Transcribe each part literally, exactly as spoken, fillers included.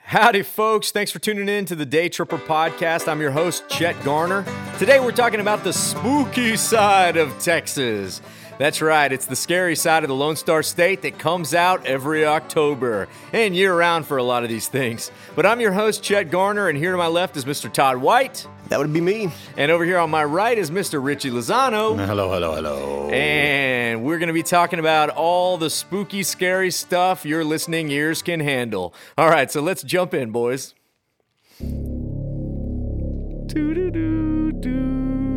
Howdy, folks. Thanks for tuning in to the Day Tripper Podcast. I'm your host, Chet Garner. Today, we're talking about the spooky side of Texas. That's right. It's the scary side of the Lone Star State that comes out every October and year-round for a lot of these things. But I'm your host, Chet Garner, and here to my left is Mister Todd White. That would be me. And over here on my right is Mister Richie Lozano. Hello, hello, hello. And we're going to be talking about all the spooky, scary stuff your listening ears can handle. All right, so let's jump in, boys. Doo-doo-doo-doo.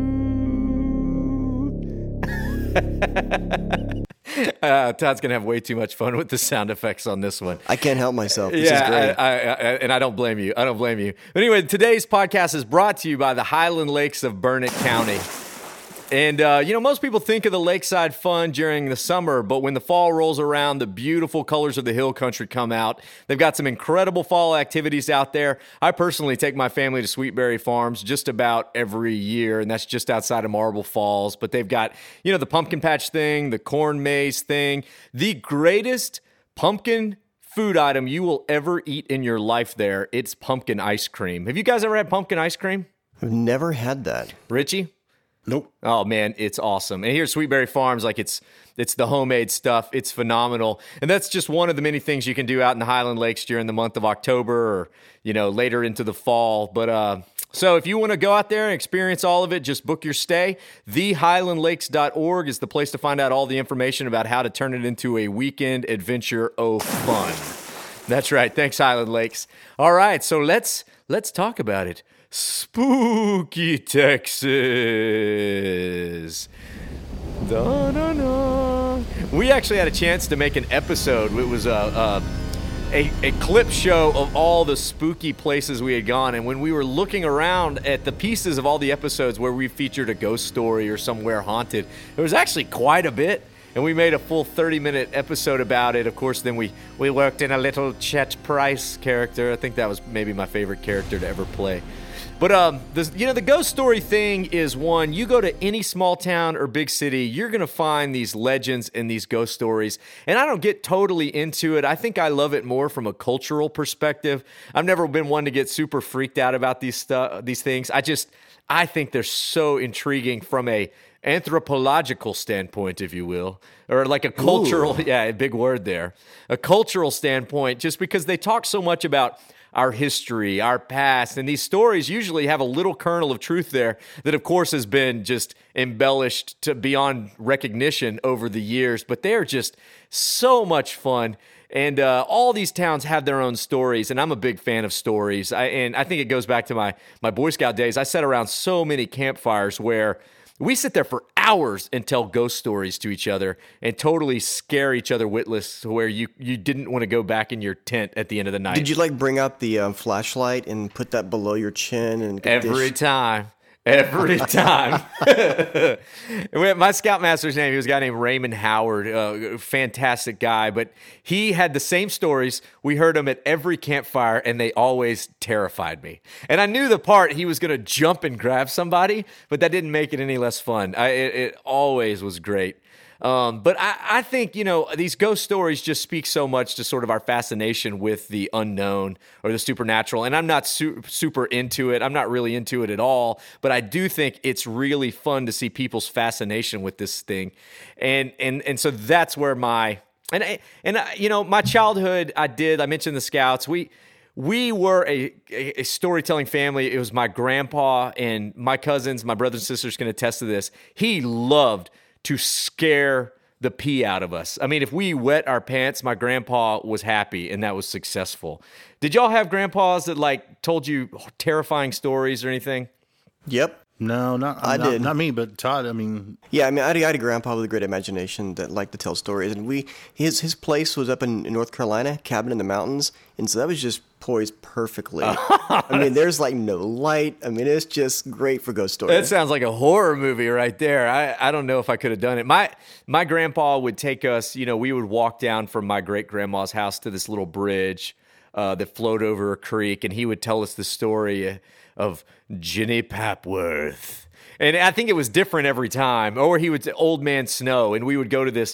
uh, Todd's going to have way too much fun with the sound effects on this one. I can't help myself. This yeah, is great. I, I, I, and I don't blame you. I don't blame you. But anyway, today's podcast is brought to you by the Highland Lakes of Burnett County. And, uh, you know, most people think of the lakeside fun during the summer, but when the fall rolls around, the beautiful colors of the hill country come out. They've got some incredible fall activities out there. I personally take my family to Sweetberry Farms just about every year, and that's just outside of Marble Falls. But they've got, you know, the pumpkin patch thing, the corn maze thing, the greatest pumpkin food item you will ever eat in your life there. It's pumpkin ice cream. Have you guys ever had pumpkin ice cream? I've never had that. Richie? Nope. Oh man, it's awesome. And here at Sweetberry Farms, like it's it's the homemade stuff. It's phenomenal. And that's just one of the many things you can do out in the Highland Lakes during the month of October or, you know, later into the fall. But uh so if you want to go out there and experience all of it, just book your stay. the highland lakes dot org is the place to find out all the information about how to turn it into a weekend adventure of fun. That's right. Thanks, Highland Lakes. All right, so let's let's talk about it. Spooky Texas. Da-da-da. We actually had a chance to make an episode. It was a, a a a clip show of all the spooky places we had gone, and when we were looking around at the pieces of all the episodes where we featured a ghost story or somewhere haunted, there was actually quite a bit. And we made a full thirty-minute episode about it. Of course, then we, we worked in a little Chet Price character. I think that was maybe my favorite character to ever play. But, um, the, you know, the ghost story thing is one, you go to any small town or big city, you're going to find these legends and these ghost stories. And I don't get totally into it. I think I love it more from a cultural perspective. I've never been one to get super freaked out about these stuff, these things. I just, I think they're so intriguing from a anthropological standpoint, if you will, or like a cultural, Ooh. yeah, a big word there, a cultural standpoint, just because they talk so much about our history, our past, and these stories usually have a little kernel of truth there that, of course, has been just embellished to beyond recognition over the years, but they're just so much fun. And uh, all these towns have their own stories, and I'm a big fan of stories. I, and I think it goes back to my my Boy Scout days. I sat around so many campfires where we sit there for hours and tell ghost stories to each other and totally scare each other witless to where you, you didn't want to go back in your tent at the end of the night. Did you like bring out the um, flashlight and put that below your chin? And Every dish? time. Every time. My scoutmaster's name, he was a guy named Raymond Howard, a fantastic guy, but he had the same stories. We heard them at every campfire, and they always terrified me. And I knew the part he was going to jump and grab somebody, but that didn't make it any less fun. I, it, it always was great. Um, but I, I think, you know, these ghost stories just speak so much to sort of our fascination with the unknown or the supernatural. And I'm not su- super into it. I'm not really into it at all. But I do think it's really fun to see people's fascination with this thing. And and and so that's where my, and, I, and I, you know, my childhood, I did, I mentioned the Scouts. We... We were a, a, a storytelling family. It was my grandpa and my cousins, my brothers and sisters can attest to this. He loved to scare the pee out of us. I mean, if we wet our pants, my grandpa was happy, and that was successful. Did y'all have grandpas that, like, told you terrifying stories or anything? Yep. No, not I not, did. Not me, but Todd. I mean, yeah, I mean, I had, I had a grandpa with a great imagination that liked to tell stories, and we his his place was up in, in North Carolina, cabin in the mountains, and so that was just poised perfectly. I mean, there's like no light. I mean, it's just great for ghost stories. That sounds like a horror movie right there. I, I don't know if I could have done it. My my grandpa would take us. You know, we would walk down from my great grandma's house to this little bridge uh, that flowed over a creek, and he would tell us the story of Jenny Papworth. And I think it was different every time. Or he would say Old Man Snow, and we would go to this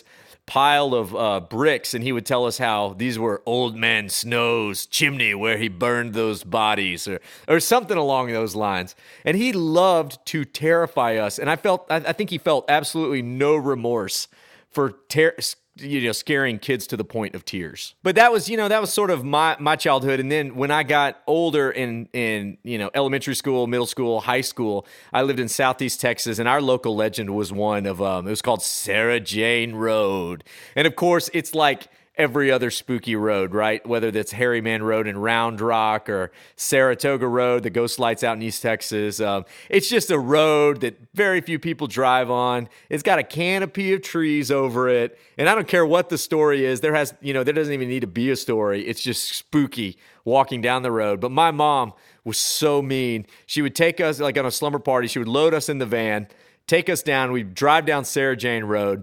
pile of uh, bricks, and he would tell us how these were Old Man Snow's chimney where he burned those bodies, or or something along those lines. And he loved to terrify us, and I felt I, I think he felt absolutely no remorse for ter- you know scaring kids to the point of tears. But that was you know that was sort of my my childhood. And then when I got older in in you know elementary school, middle school, high school, I lived in Southeast Texas, and our local legend was one of um it was called Sarah Jane Road. And of course it's like every other spooky road, right? Whether that's Harryman Road in Round Rock or Saratoga Road, the ghost lights out in East Texas. Um, it's just a road that very few people drive on. It's got a canopy of trees over it. And I don't care what the story is. There has, you know, there doesn't even need to be a story. It's just spooky walking down the road. But my mom was so mean. She would take us, like on a slumber party, she would load us in the van, take us down. We'd drive down Sarah Jane Road.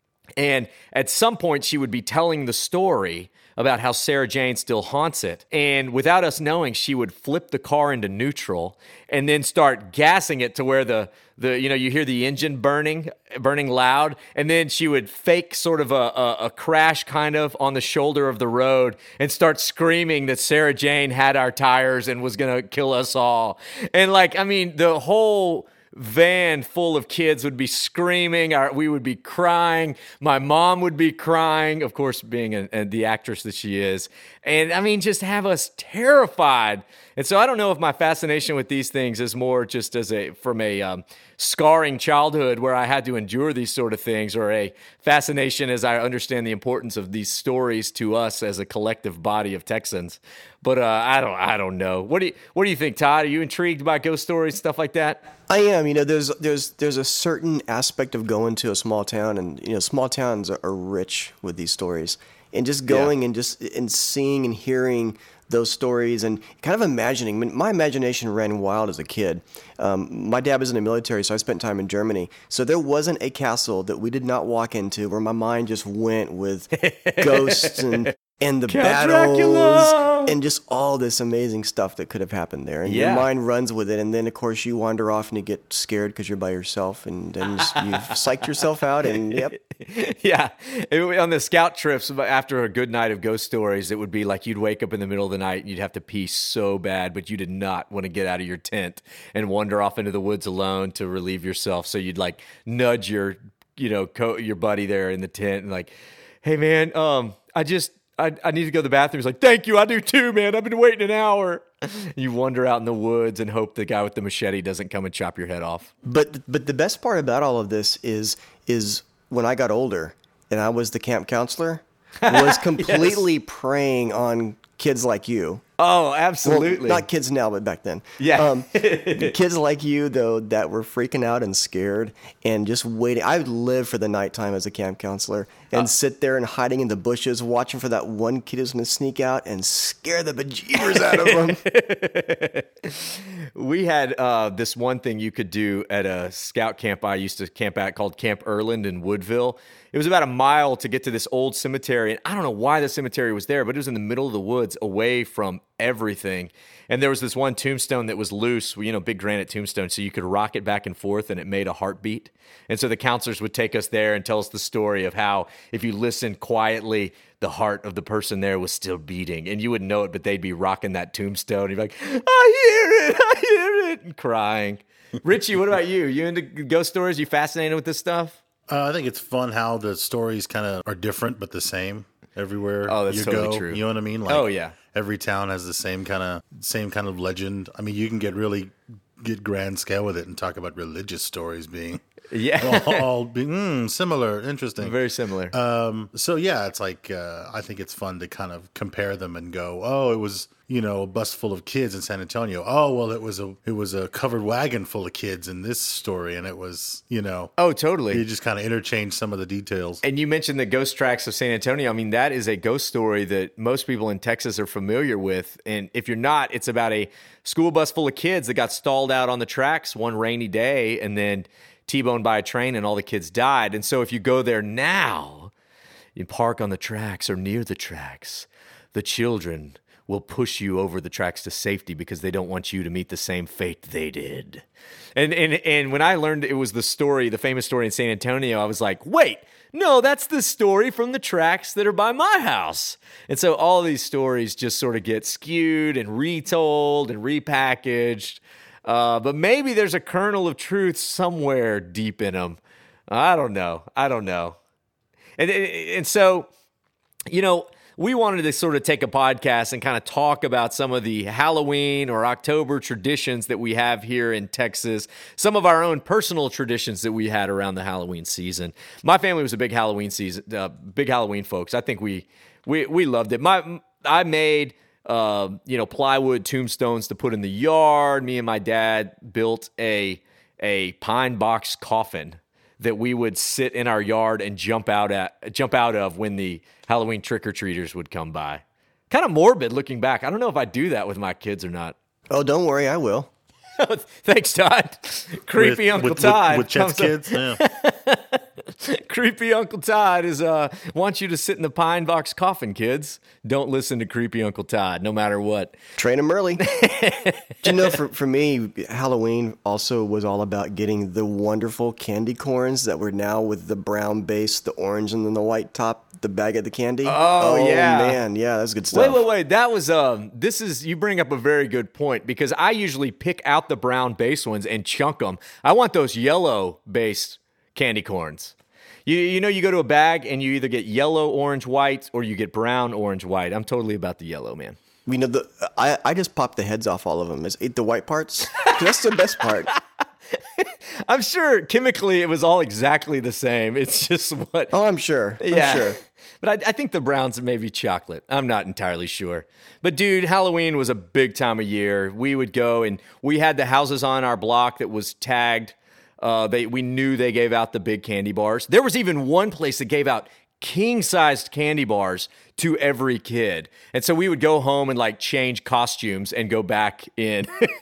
And at some point, she would be telling the story about how Sarah Jane still haunts it. And without us knowing, she would flip the car into neutral and then start gassing it to where the, the you know, you hear the engine burning, burning loud. And then she would fake sort of a, a, a crash kind of on the shoulder of the road and start screaming that Sarah Jane had our tires and was going to kill us all. And like, I mean, the whole van full of kids would be screaming. Our, we would be crying. My mom would be crying, of course, being a, a, the actress that she is. And I mean, just have us terrified. And so I don't know if my fascination with these things is more just as a from a um, scarring childhood where I had to endure these sort of things, or a fascination as I understand the importance of these stories to us as a collective body of Texans. But uh, I don't, I don't know. What do you, what do you think, Todd? Are you intrigued by ghost stories, stuff like that? I am. You know, there's there's there's a certain aspect of going to a small town, and you know, small towns are, are rich with these stories, and just going yeah. and just and seeing and hearing those stories and kind of imagining. I mean, my imagination ran wild as a kid. Um, my dad was in the military, so I spent time in Germany. So there wasn't a castle that we did not walk into where my mind just went with ghosts and and the Count battles Dracula! And just all this amazing stuff that could have happened there. And Yeah. your mind runs with it. And then, of course, you wander off and you get scared because you're by yourself. And then you've psyched yourself out. And, yep. Yeah. It- on the scout trips, after a good night of ghost stories, it would be like you'd wake up in the middle of the night and you'd have to pee so bad, but you did not want to get out of your tent and wander off into the woods alone to relieve yourself. So you'd like nudge your, you know, co- your buddy there in the tent and like, hey, man, um, I just, I, I need to go to the bathroom. He's like, thank you, I do too, man. I've been waiting an hour. You wander out in the woods and hope the guy with the machete doesn't come and chop your head off. But but the best part about all of this is is when I got older and I was the camp counselor, was completely yes. preying on kids like you. Oh, absolutely. Well, not kids now, but back then. Yeah. Um, kids like you, though, that were freaking out and scared and just waiting. I would live for the nighttime as a camp counselor and uh, sit there and hiding in the bushes, watching for that one kid who's going to sneak out and scare the bejeebers out of them. We had uh, this one thing you could do at a scout camp I used to camp at called Camp Erland in Woodville. It was about a mile to get to this old cemetery. And I don't know why the cemetery was there, but it was in the middle of the woods away from everything. And there was this one tombstone that was loose, you know, big granite tombstone. So you could rock it back and forth and it made a heartbeat. And so the counselors would take us there and tell us the story of how if you listened quietly, the heart of the person there was still beating. And you wouldn't know it, but they'd be rocking that tombstone. You'd be like, I hear it, I hear it, and crying. Richie, what about you? You into ghost stories? You fascinated with this stuff? Uh, I think it's fun how the stories kind of are different but the same everywhere oh, that's you totally go. True. You know what I mean? Like, oh yeah. Every town has the same kind of same kind of legend. I mean, you can get really get grand scale with it and talk about religious stories being yeah all, all being mm, similar, interesting, very similar. Um, so yeah, it's like uh, I think it's fun to kind of compare them and go, oh, it was. You know, a bus full of kids in San Antonio. Oh, well, it was a it was a covered wagon full of kids in this story, and it was, you know. Oh, totally. You just kind of interchange some of the details. And you mentioned the ghost tracks of San Antonio. I mean, that is a ghost story that most people in Texas are familiar with. And if you're not, it's about a school bus full of kids that got stalled out on the tracks one rainy day and then T-boned by a train and all the kids died. And so if you go there now, you park on the tracks or near the tracks, the children will push you over the tracks to safety because they don't want you to meet the same fate they did. And and and when I learned it was the story, the famous story in San Antonio, I was like, wait, no, that's the story from the tracks that are by my house. And so all these stories just sort of get skewed and retold and repackaged. Uh, but maybe there's a kernel of truth somewhere deep in them. I don't know. I don't know. And, and so, you know, we wanted to sort of take a podcast and kind of talk about some of the Halloween or October traditions that we have here in Texas, some of our own personal traditions that we had around the Halloween season. My family was a big Halloween season, uh, big Halloween folks. I think we we we loved it. My I made uh, you know plywood tombstones to put in the yard. Me and my dad built a a pine box coffin that we would sit in our yard and jump out at jump out of when the Halloween trick-or-treaters would come by. Kind of morbid looking back. I don't know if I do that with my kids or not. Oh, don't worry, I will. Thanks, Todd. Creepy with, Uncle with, Todd. With, with Chet's kids? Yeah. Creepy Uncle Todd is uh wants you to sit in the pine box coffin, kids. Don't listen to Creepy Uncle Todd, no matter what. Train them early. Do you know, for, for me, Halloween also was all about getting the wonderful candy corns that were now with the brown base, the orange, and then the white top, the bag of the candy. Oh, yeah. man. Yeah, that's good stuff. Wait, wait, wait. That was, um, this is, you bring up a very good point because I usually pick out the brown base ones and chunk them. I want those yellow based candy corns. You you know, you go to a bag and you either get yellow, orange, white, or you get brown, orange, white. I'm totally about the yellow, man. We know the I, I just pop the heads off all of them. Just eat the white parts. That's the best part. I'm sure chemically it was all exactly the same. It's just what. Oh, I'm sure. I'm yeah. sure. But I, I think the browns are maybe chocolate. I'm not entirely sure. But dude, Halloween was a big time of year. We would go and we had the houses on our block that was tagged. Uh, they we knew they gave out the big candy bars. There was even one place that gave out king-sized candy bars to every kid. And so we would go home and like change costumes and go back in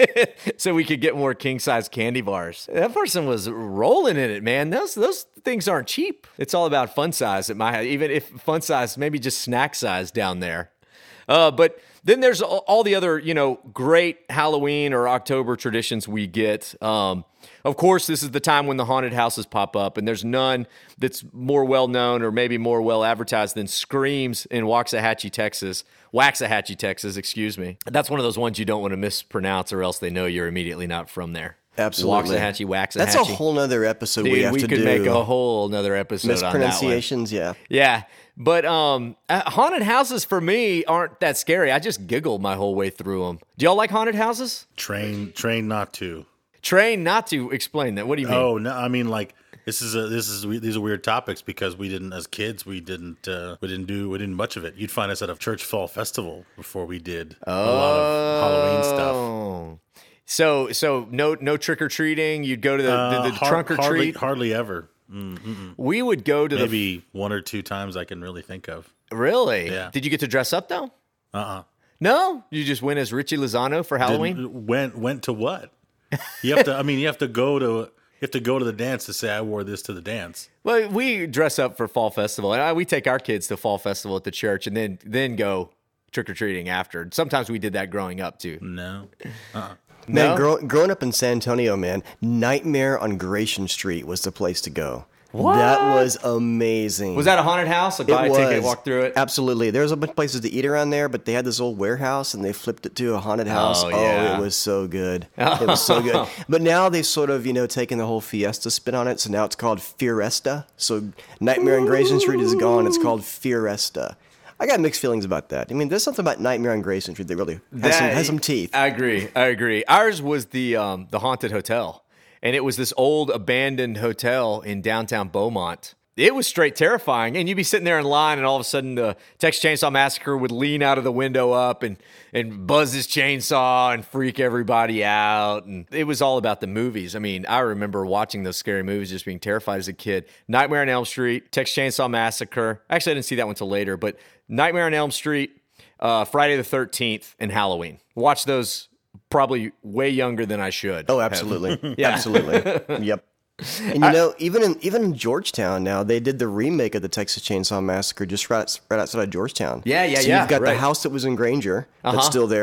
so we could get more king-sized candy bars. That person was rolling in it, man. Those those things aren't cheap. It's all about fun size at my house. Even if fun size, maybe just snack size down there. Uh, but then there's all the other, you know, great Halloween or October traditions we get. Um, of course, this is the time when the haunted houses pop up, and there's none that's more well-known or maybe more well-advertised than Screams in Waxahachie, Texas. Waxahachie, Texas, excuse me. That's one of those ones you don't want to mispronounce or else they know you're immediately not from there. Absolutely. Waxahachie, Waxahachie. That's a whole nother episode Dude, we have we to could do. make a whole nother episode on that one. Mispronunciations, yeah. Yeah. But um, uh, haunted houses for me aren't that scary. I just giggled my whole way through them. Do y'all like haunted houses? Train, train not to. Train not to. Explain that. What do you mean? Oh no, I mean like this is a this is these are weird topics because we didn't as kids we didn't uh, we didn't do we didn't much of it. You'd find us at a church fall festival before we did oh. a lot of Halloween stuff. So so no no trick or treating. You'd go to the, Uh, the, the har- trunk or hardly, treat. Hardly ever. Mm-mm. We would go to Maybe one or two times I can really think of. the really. Yeah. Did you get to dress up though? Uh uh No, you just went as Richie Lozano for Halloween. Didn't- Went went to what? You have to. I mean, you have to go to you have to go to the dance to say I wore this to the dance. Well, we dress up for fall festival, and I, we take our kids to fall festival at the church, and then then go trick or treating after. Sometimes we did that growing up too. No. Uh-uh. Man, No? grow, growing up in San Antonio, man, Nightmare on Gratian Street was the place to go. What? That was amazing. Was that a haunted house? Like, It buy a was. ticket, walk through it. Absolutely. There was a bunch of places to eat around there, but they had this old warehouse and they flipped it to a haunted house. Oh, yeah. it was so good. It was so good. But now they've sort of, you know, taken the whole Fiesta spin on it, so now it's called Fiesta. So Nightmare on Gratian Street is gone. It's called Fiesta. I got mixed feelings about that. I mean, there's something about Nightmare on Gratian Street that really has, That- some, has some teeth. I agree. I agree. Ours was the um, the haunted hotel, and it was this old abandoned hotel in downtown Beaumont. It was straight terrifying, and you'd be sitting there in line, and all of a sudden the Texas Chainsaw Massacre would lean out of the window up and and buzz his chainsaw and freak everybody out. And it was all about the movies. I mean, I remember watching those scary movies, just being terrified as a kid. Nightmare on Elm Street, Texas Chainsaw Massacre. Actually, I didn't see that one till later, but Nightmare on Elm Street, uh, Friday the thirteenth, and Halloween. Watch those probably way younger than I should. Oh, absolutely. Yeah. Absolutely. Yep. And you know, even in even in Georgetown now, they did the remake of the Texas Chainsaw Massacre just right, right outside of Georgetown. Yeah, yeah, so yeah, you've got right. the house that was in Granger that's Uh-huh. still there,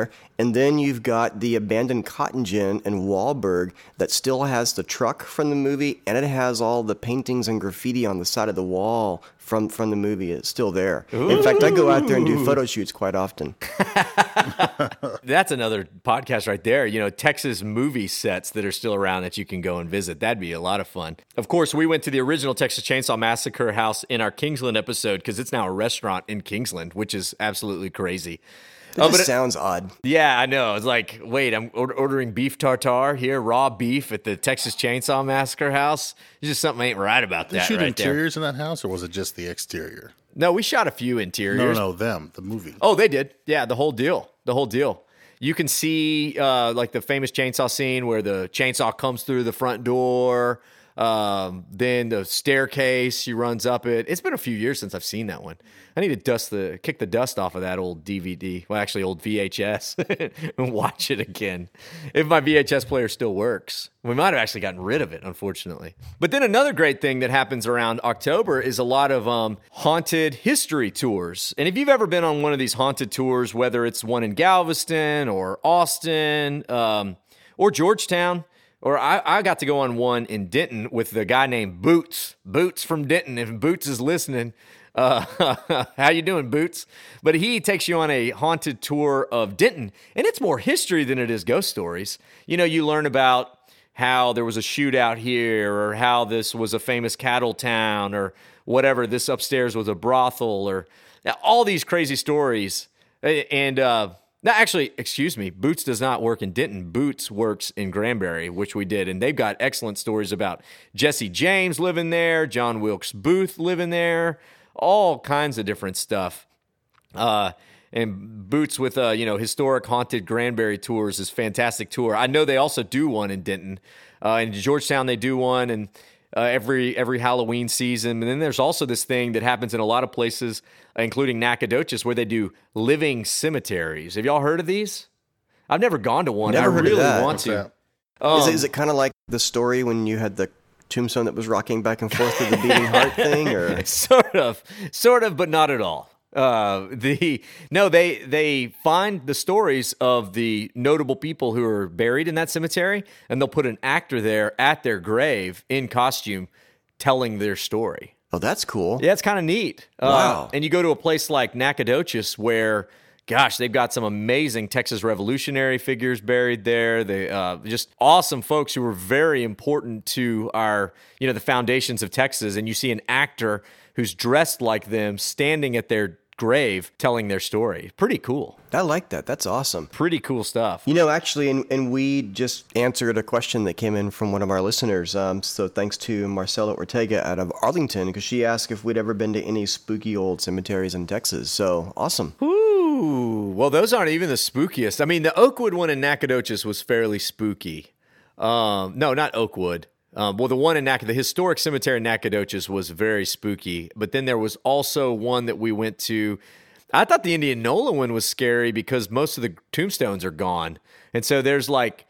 And then you've got the abandoned cotton gin in Wahlberg that still has the truck from the movie, and it has all the paintings and graffiti on the side of the wall from, from the movie. It's still there. Ooh. In fact, I go out there and do photo shoots quite often. That's another podcast right there. You know, Texas movie sets that are still around that you can go and visit. That'd be a lot of fun. Of course, we went to the original Texas Chainsaw Massacre house in our Kingsland episode because it's now a restaurant in Kingsland, which is absolutely crazy. It oh, just but sounds odd. Yeah, I know. It's like, wait, I'm ordering beef tartare here, raw beef at the Texas Chainsaw Massacre house. There's just something ain't right about Did that. Did you shoot right interiors there. in that house, or was it just the exterior? No, we shot a few interiors. No, no, them, the movie. Oh, they did. Yeah, the whole deal. The whole deal. You can see uh, like the famous chainsaw scene where the chainsaw comes through the front door. Um, then the staircase, she runs up it. It's been a few years since I've seen that one. I need to dust the kick the dust off of that old D V D. Well, actually, old V H S and watch it again. If my V H S player still works, we might have actually gotten rid of it, unfortunately. But then another great thing that happens around October is a lot of um, haunted history tours. And if you've ever been on one of these haunted tours, whether it's one in Galveston or Austin um, or Georgetown. Or I, I got to go on one in Denton with the guy named Boots. Boots from Denton. If Boots is listening, uh, how you doing, Boots? But he takes you on a haunted tour of Denton, and it's more history than it is ghost stories. You know, you learn about how there was a shootout here, or how this was a famous cattle town, or whatever. This upstairs was a brothel, or all these crazy stories. And uh, no, actually, excuse me, Boots does not work in Denton. Boots works in Granbury, which we did. And they've got excellent stories about Jesse James living there, John Wilkes Booth living there, all kinds of different stuff. Uh, and Boots with, uh, you know, historic haunted Granbury tours is fantastic tour. I know they also do one in Denton. Uh, in Georgetown, they do one, and uh, every every Halloween season. And then there's also this thing that happens in a lot of places, including Nacogdoches, where they do living cemeteries. Have y'all heard of these? I've never gone to one. Never I heard really of that. want What's to. that? Um, is, it, is it kind of like the story when you had the tombstone that was rocking back and forth to the beating heart thing? Or sort of, sort of, but not at all. Uh, the no, they they find the stories of the notable people who are buried in that cemetery, and they'll put an actor there at their grave in costume, telling their story. Oh, that's cool. Yeah, it's kind of neat. Wow. Uh, and you go to a place like Nacogdoches where, gosh, they've got some amazing Texas revolutionary figures buried there. They uh, just awesome folks who were very important to our, you know, the foundations of Texas. And you see an actor who's dressed like them standing at their grave telling their story. Pretty cool. I like that. That's awesome. Pretty cool stuff. You know, actually, and, and we just answered a question that came in from one of our listeners. Um, so thanks to Marcela Ortega out of Arlington, because she asked if we'd ever been to any spooky old cemeteries in Texas. So awesome. Ooh, well, those aren't even the spookiest. I mean, the Oakwood one in Nacogdoches was fairly spooky. Um, no, not Oakwood. Um, well, the one in Nac- the historic cemetery in Nacogdoches was very spooky. But then there was also one that we went to. I thought the Indianola one was scary because most of the tombstones are gone. And so there's like,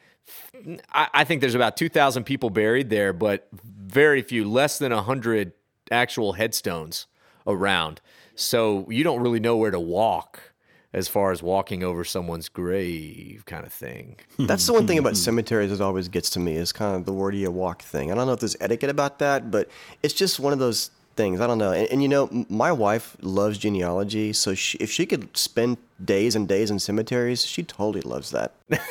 I, I think there's about two thousand people buried there, but very few, less than one hundred actual headstones around. So you don't really know where to walk as far as walking over someone's grave kind of thing. That's the one thing about cemeteries that always gets to me is kind of the where do you walk thing. I don't know if there's etiquette about that, but it's just one of those things. I don't know. And, and you know, my wife loves genealogy, so she, if she could spend days and days in cemeteries, she totally loves that.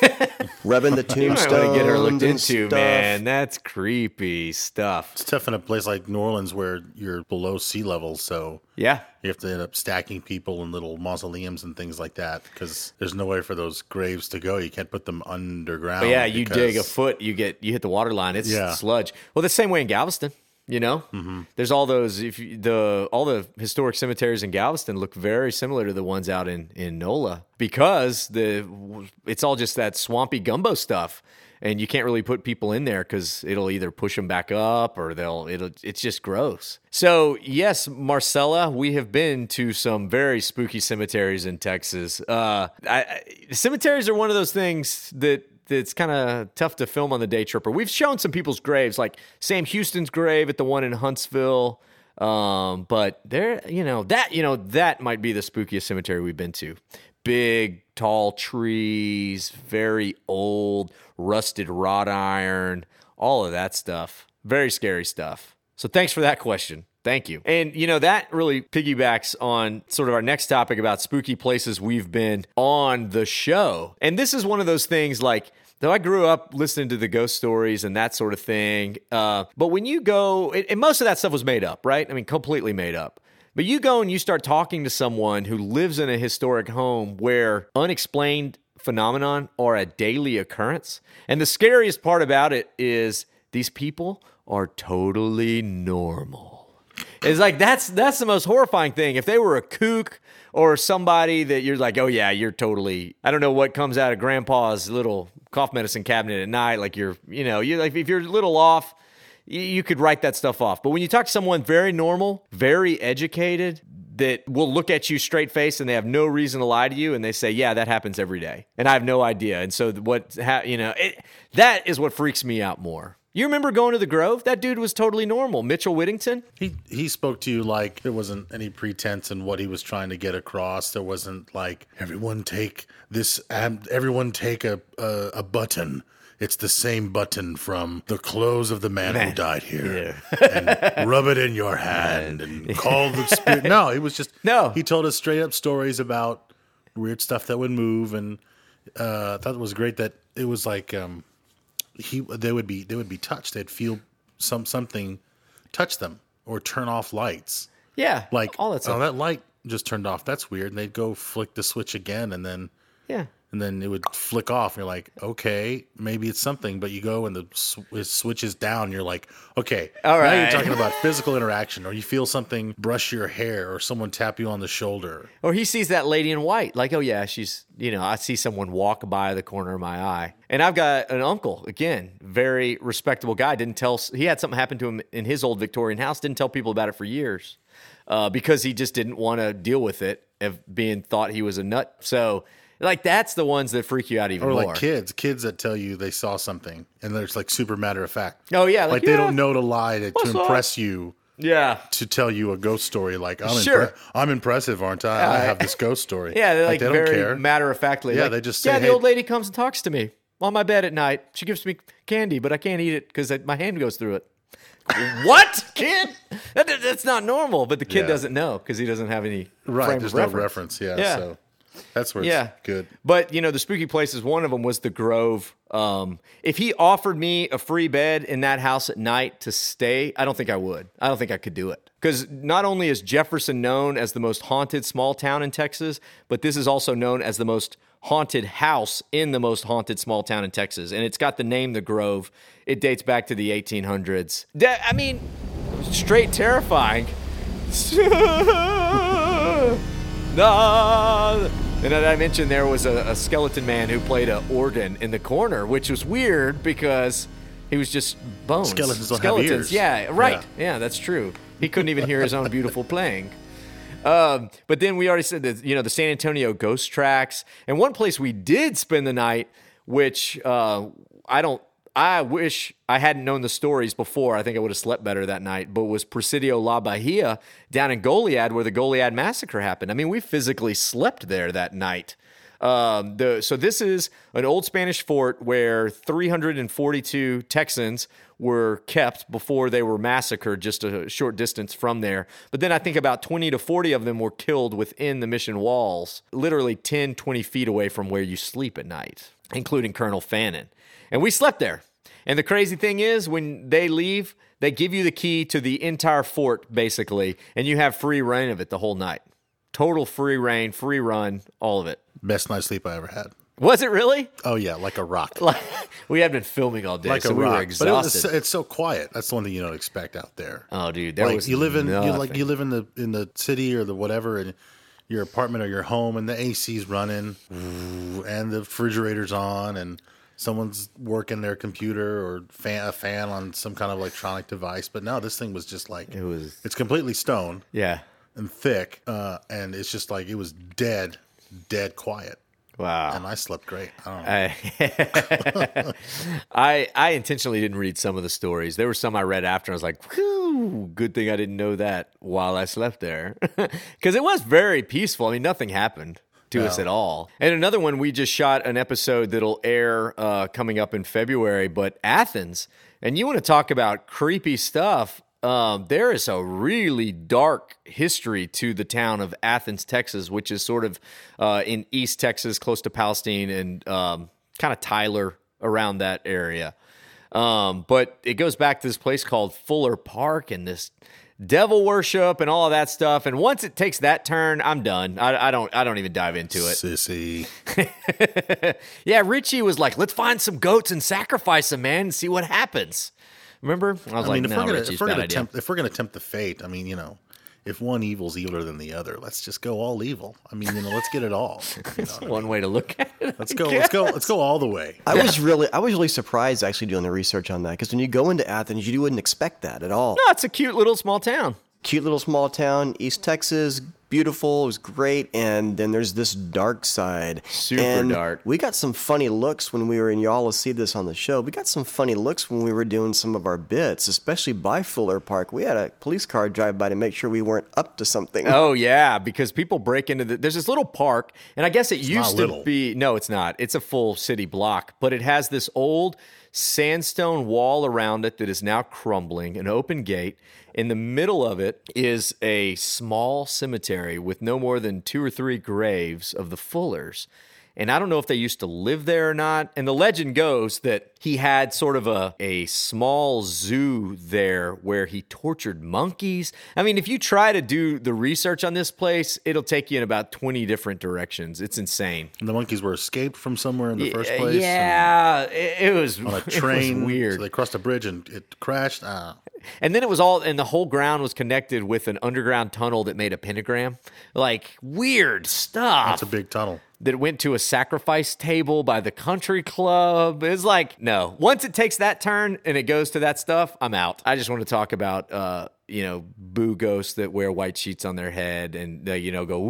Rubbing the You might tombstones want to get her looked and into, stuff. man. That's creepy stuff. It's tough in a place like New Orleans where you're below sea level, so Yeah. you have to end up stacking people in little mausoleums and things like that because there's no way for those graves to go. You can't put them underground. But yeah, you because- dig a foot, you get you hit the water line. It's Yeah. sludge. Well, the same way in Galveston. You know, mm-hmm. There's all those. If you, the all the historic cemeteries in Galveston look very similar to the ones out in in NOLA because the it's all just that swampy gumbo stuff, and you can't really put people in there because it'll either push them back up or they'll it'll it's just gross. So yes, Marcella, we have been to some very spooky cemeteries in Texas. Uh, I, I, cemeteries are one of those things that. It's kind of tough to film on the day tripper. We've shown some people's graves, like Sam Houston's grave at the one in Huntsville. Um, but there, you know, that, you know, that might be the spookiest cemetery we've been to. big, tall trees, very old, rusted wrought iron, all of that stuff. Very scary stuff. So thanks for that question. Thank you. And, you know, that really piggybacks on sort of our next topic about spooky places we've been on the show. And this is one of those things like, though I grew up listening to the ghost stories and that sort of thing, uh, but when you go, and most of that stuff was made up, right? I mean, completely made up. But you go and you start talking to someone who lives in a historic home where unexplained phenomenon are a daily occurrence. And the scariest part about it is these people are totally normal. It's like, that's that's the most horrifying thing. If they were a kook or somebody that you're like, oh yeah, you're totally, I don't know what comes out of grandpa's little cough medicine cabinet at night. Like you're, you know, you like if you're a little off, you, you could write that stuff off. But when you talk to someone very normal, very educated, that will look at you straight face and they have no reason to lie to you, and they say, yeah, that happens every day. And I have no idea. And so what, ha- you know, it, that is what freaks me out more. You remember going to the Grove? That dude was totally normal. Mitchell Whittington? He he spoke to you like there wasn't any pretense in what he was trying to get across. There wasn't like, everyone take this, um, everyone take a, a, a button. It's the same button from the clothes of the man, man. who died here. Yeah. And rub it in your hand and call the spirit. No, it was just, no. He told us straight up stories about weird stuff that would move. And uh, I thought it was great that it was like, um, He they would be they would be touched. They'd feel some something touch them or turn off lights. Yeah, like all that stuff. Oh, that light just turned off. That's weird. And they'd go flick the switch again, and then yeah, and then it would flick off. And you're like, okay, maybe it's something. But you go and the sw- it switches down. And you're like, okay, all right. Now you're talking about physical interaction, or you feel something brush your hair, or someone tap you on the shoulder, or he sees that lady in white. Like, oh yeah, she's, you know, I see someone walk by the corner of my eye. And I've got an uncle, again, very respectable guy. Didn't tell, he had something happen to him in his old Victorian house. Didn't tell people about it for years uh, because he just didn't want to deal with it of being thought he was a nut. So, like, that's the ones that freak you out even or more. Or like kids, kids that tell you they saw something and there's like super matter of fact. Oh yeah, like, like they yeah. don't know to lie to, to impress up? you. Yeah, to tell you a ghost story, like I'm sure. impre- I'm impressive, aren't I? Uh, I have this ghost story. Yeah, they're like, like they very don't care. matter of factly. Yeah, like, they just say, yeah. The hey, old lady comes and talks to me on my bed at night. She gives me candy, but I can't eat it because my hand goes through it. What, kid? That, that's not normal. But the kid yeah. doesn't know because he doesn't have any right. frame There's of no reference. reference. Yeah, yeah. So that's where yeah. it's good. But, you know, the spooky places, one of them was the Grove. Um, if he offered me a free bed in that house at night to stay, I don't think I would. I don't think I could do it. Because not only is Jefferson known as the most haunted small town in Texas, but this is also known as the most haunted house in the most haunted small town in Texas. And it's got the name The Grove. It dates back to the eighteen hundreds. I mean, straight terrifying. No. And I mentioned there was a, a skeleton man who played an organ in the corner, which was weird because he was just bones. Skeletons don't Skeletons, have ears. yeah, right. Yeah. yeah, that's true. He couldn't even hear his own beautiful playing. Um, but then we already said that, you know, the San Antonio ghost tracks. And one place we did spend the night, which uh, I don't, I wish I hadn't known the stories before. I think I would have slept better that night, but was Presidio La Bahia down in Goliad where the Goliad massacre happened. I mean, we physically slept there that night. Um, the, so this is an old Spanish fort where three hundred forty-two Texans were kept before they were massacred just a short distance from there. But then I think about twenty to forty of them were killed within the mission walls, literally ten, twenty feet away from where you sleep at night, including Colonel Fannin. And we slept there. And the crazy thing is, when they leave, they give you the key to the entire fort, basically, and you have free reign of it the whole night. Total free reign, free run, all of it. Best night's sleep I ever had. Was it really? Oh yeah, like a rock. Like, we had been filming all day, like so a we rock. were exhausted. But it was, it's so quiet. That's the one thing you don't expect out there. Oh, dude, there like was you live in you nothing. like you live in the in the city or the whatever, and your apartment or your home, and the A C's running, and the refrigerator's on, and someone's working their computer or fan, a fan on some kind of electronic device. But no, this thing was just like It was- It's completely stone Yeah. and thick, uh, and it's just like it was dead, dead quiet. Wow. And I slept great. I don't know. I, I I intentionally didn't read some of the stories. There were some I read after. I was like, whew, good thing I didn't know that while I slept there. Because it was very peaceful. I mean, nothing happened to No. us at all. And another one, we just shot an episode that'll air uh, coming up in February, but Athens. And you want to talk about creepy stuff. Um, there is a really dark history to the town of Athens, Texas, which is sort of uh, in East Texas, close to Palestine and um, kind of Tyler, around that area. Um, but it goes back to this place called Fuller Park and this devil worship and all of that stuff. And once it takes that turn, I'm done. I, I don't. I don't even dive into it. Sissy. Yeah, Richie was like, "Let's find some goats and sacrifice them, man, and see what happens." Remember? I was I like, mean, if "No, we're gonna Richie's if we're bad gonna idea." tempt if we're gonna tempt the fate, I mean, you know, if one evil's eviler than the other, let's just go all evil. I mean, you know, let's get it all. You know what I One mean? way to look at it. Let's go. Let's go. Let's go all the way. I was really, I was really surprised actually doing the research on that because when you go into Athens, you wouldn't expect that at all. No, it's a cute little small town. Cute little small town, East Texas, beautiful, it was great, and then there's this dark side. Super and dark. We got some funny looks when we were, and y'all will see this on the show, we got some funny looks when we were doing some of our bits, especially by Fuller Park. We had a police car drive by to make sure we weren't up to something. Oh yeah, because people break into the. There's this little park, and I guess it used not to little. be. No, it's not. It's a full city block, but it has this old sandstone wall around it that is now crumbling, an open gate. In the middle of it is a small cemetery with no more than two or three graves of the Fullers. And I don't know if they used to live there or not. And the legend goes that he had sort of a, a small zoo there where he tortured monkeys. I mean, if you try to do the research on this place, it'll take you in about twenty different directions. It's insane. And the monkeys were escaped from somewhere in the first place. Yeah, it, it was and on a it was train. weird. So they crossed a bridge and it crashed. Ah. And then it was all, and the whole ground was connected with an underground tunnel that made a pentagram. Like, weird stuff. That's a big tunnel. That went to a sacrifice table by the country club. It's like, no. Once it takes that turn and it goes to that stuff, I'm out. I just want to talk about, uh, you know, boo ghosts that wear white sheets on their head and, uh, you know, go,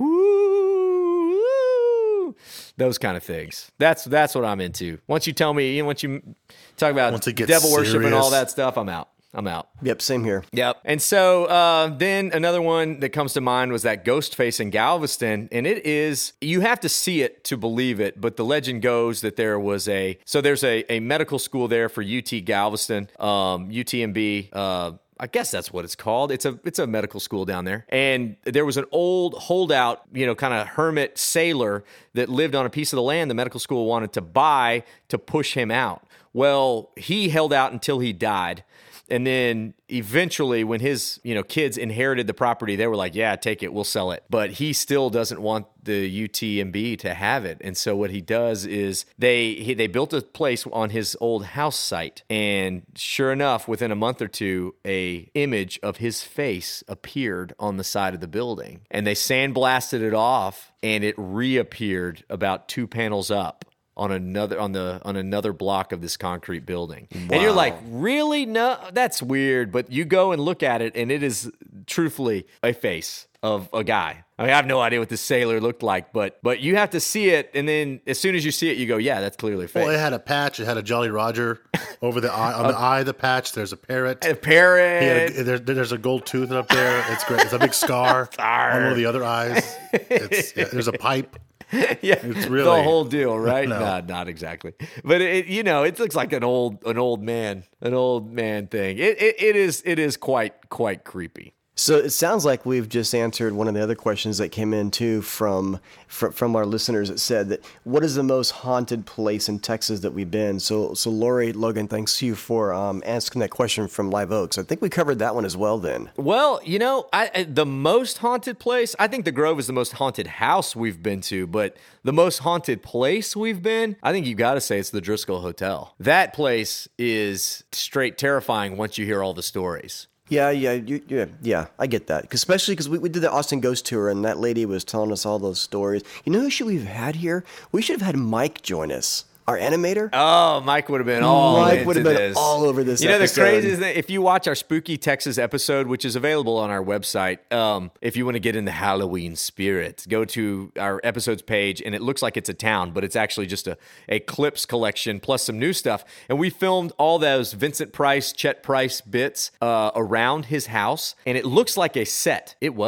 woo, woo, those kind of things. That's that's what I'm into. Once you tell me, you know, once you talk about Once it gets devil worship and all serious. that stuff, I'm out. I'm out. Yep, same here. Yep. And so uh, then another one that comes to mind was that ghost face in Galveston. And it is, you have to see it to believe it. But the legend goes that there was a, so there's a, a medical school there for U T Galveston, um, U T M B. Uh, I guess that's what it's called. It's a it's a medical school down there. And there was an old holdout, you know, kind of hermit sailor that lived on a piece of the land the medical school wanted to buy to push him out. Well, he held out until he died. And then eventually when his, you know, kids inherited the property, they were like, yeah, take it, we'll sell it. But he still doesn't want the U T M B to have it. And so what he does is they he, they built a place on his old house site. And sure enough, within a month or two, a image of his face appeared on the side of the building. And they sandblasted it off and it reappeared about two panels up. on another on the on another block of this concrete building. And you're like, really? No, that's weird. But you go and look at it, and it is truthfully a face of a guy. I mean, I have no idea what this sailor looked like, but but you have to see it, and then as soon as you see it, you go, yeah, that's clearly a face. Well, it had a patch. It had a Jolly Roger over the eye. On the eye of the patch, there's a parrot. A parrot. He had a, there, there's a gold tooth up there. It's great. It's a big scar on one of the other eyes. It's, yeah, there's a pipe. Yeah, It's really- the whole deal, right? No. Nah, not exactly. But it, you know, it looks like an old, an old man, an old man thing. It, it, it is, it is quite, quite creepy. So it sounds like we've just answered one of the other questions that came in too from from, from our listeners that said that what is the most haunted place in Texas that we've been? So so Lori, Logan, thanks to you for um, asking that question from Live Oaks. I think we covered that one as well then. Well, you know, I, I the most haunted place, I think the Grove is the most haunted house we've been to, but the most haunted place we've been, I think you got to say it's the Driscoll Hotel. That place is straight terrifying once you hear all the stories. Yeah, yeah, you, yeah, yeah. I get that, 'Cause especially because we, we did the Austin Ghost Tour, and that lady was telling us all those stories. You know who should we've had here? We should have had Mike join us, our animator. Oh, Mike would have been all Mike into would have been this. all over this You know, episode. the craziest thing, if you watch our Spooky Texas episode, which is available on our website, um, if you want to get in the Halloween spirit, go to our episodes page, and it looks like it's a town, but it's actually just a, a clips collection plus some new stuff. And we filmed all those Vincent Price, Chet Price bits uh, around his house, and it looks like a set. It wasn't.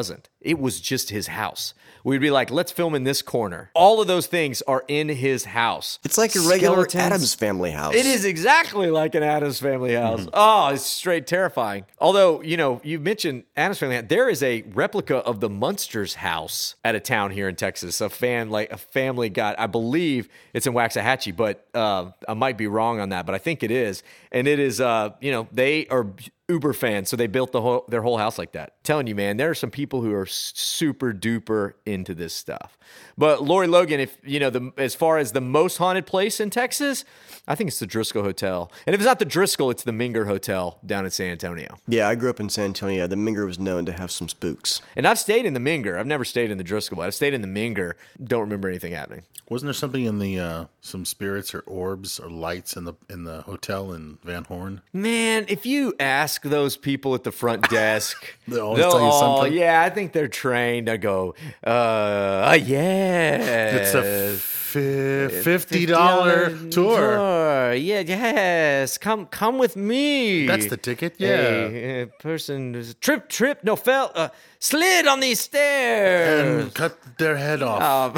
it was just his house. We'd be like, let's film in this corner. All of those things are in his house. It's like a regular Skeletons. Addams Family house. It is exactly like an Addams Family house. Mm-hmm. Oh, it's straight terrifying. Although, you know, you mentioned Addams Family house. There is a replica of the Munsters house at a town here in Texas. A fan, like a family got, I believe it's in Waxahachie, but uh, I might be wrong on that, but I think it is. And it is, uh, you know, they are uber fans, so they built the whole their whole house like that. I'm telling you, man, there are some people who are super duper into this stuff. But Lori Logan, if you know, the as far as the most haunted place in Texas, I think it's the Driscoll Hotel. And if it's not the Driscoll, it's the Minger Hotel down in San Antonio. Yeah, I grew up in San Antonio. The Minger was known to have some spooks. And I've stayed in the Minger. I've never stayed in the Driscoll, but I've stayed in the Minger. Don't remember anything happening. Wasn't there something in the uh, some spirits or orbs or lights in the in the hotel in Van Horn? Man, if you ask those people at the front desk, they always tell you all, something. Yeah, I think they're trained to go, uh, yeah. It's a fifty dollar tour. tour. Yeah, yes. Come come with me. That's the ticket, yeah. A, a person, trip, trip, no, fell, uh, slid on these stairs. And cut their head off. Um,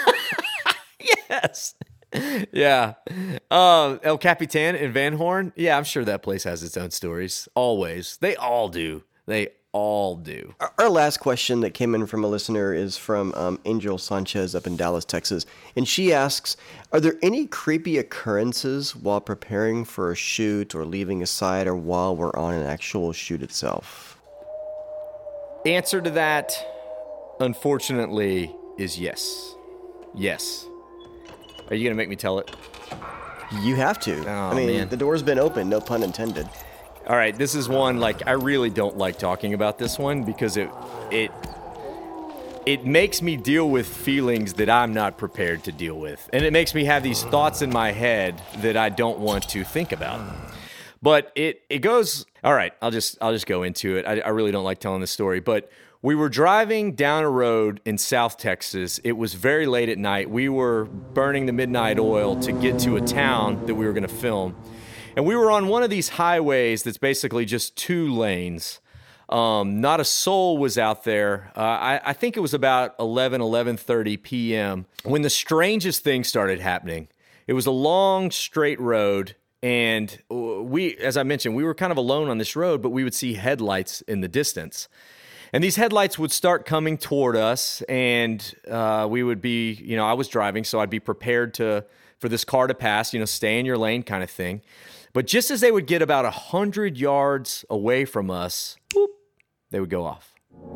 yes. Yeah. Um, El Capitan in Van Horn. Yeah, I'm sure that place has its own stories. Always. They all do. They all do. Our last question that came in from a listener is from um, Angel Sanchez up in Dallas, Texas. And she asks, are there any creepy occurrences while preparing for a shoot or leaving a site or while we're on an actual shoot itself? Answer to that, unfortunately, is yes. Yes. Are you going to make me tell it? You have to. Oh, I mean, man. The door's been open, no pun intended. All right, this is one, like, I really don't like talking about this one because it it it makes me deal with feelings that I'm not prepared to deal with. And it makes me have these thoughts in my head that I don't want to think about. But it it goes, all right, I'll just I'll just go into it. I, I really don't like telling this story, but we were driving down a road in South Texas. It was very late at night. We were burning the midnight oil to get to a town that we were going to film. And we were on one of these highways that's basically just two lanes. Um, not a soul was out there. Uh, I, I think it was about eleven, eleven thirty p.m. when the strangest thing started happening. It was a long, straight road. And we, as I mentioned, we were kind of alone on this road, but we would see headlights in the distance. And these headlights would start coming toward us, and uh, we would be, you know, I was driving, so I'd be prepared to for this car to pass, you know, stay in your lane kind of thing. But just as they would get about one hundred yards away from us, whoop, they would go off.